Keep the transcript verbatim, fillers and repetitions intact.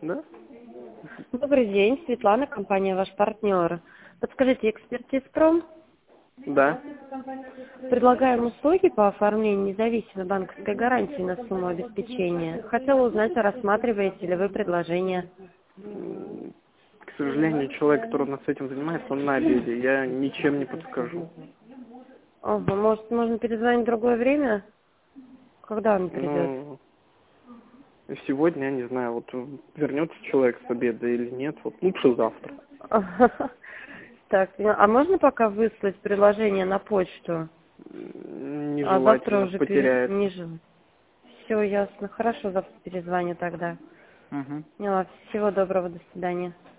Да? Добрый день, Светлана, компания «Ваш партнер». Подскажите, экспертизпром? Да. Предлагаем услуги по оформлению независимой банковской гарантии на сумму обеспечения. Хотела узнать, рассматриваете ли вы предложение. М, К сожалению, человек, который у нас этим занимается, он на обеде. Я ничем не подскажу. Ага, может, можно перезвонить в другое время? Когда он придет? Ну, сегодня, я не знаю, вот вернется человек с обеда или нет, вот лучше завтра. Так, ну, а можно пока выслать предложение на почту? А завтра Нежелательно, уже пере... потеряет. не жил. Все ясно. Хорошо, завтра перезвоню тогда. Угу. Ну, ладно, всего доброго, до свидания.